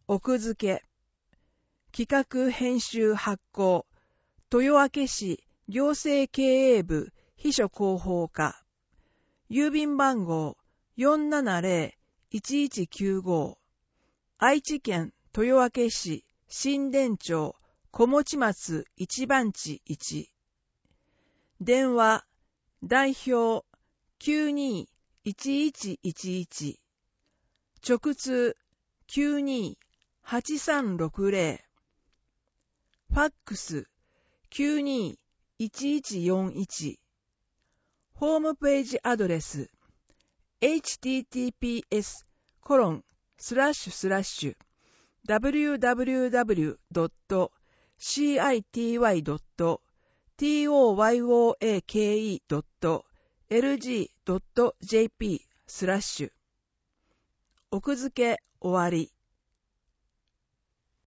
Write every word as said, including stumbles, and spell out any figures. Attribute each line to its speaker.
Speaker 1: 奥付け、企画編集発行、豊明市行政経営部秘書広報課、郵便番号 よんななゼロ いちいちきゅうご、愛知県豊明市新田町小持松一番地いち、電話代表 きゅうにいちいちいちいち、直通 きゅうにはちさんろくゼロ、ファックス きゅうにいちいちよんいち、ホームページアドレス エイチティーティーピーエスコロンスラッシュスラッシュダブリューダブリューダブリュードットシーアイティーワイドットトヨーケードットエルジードットジェーピースラッシュ奥付け終わり。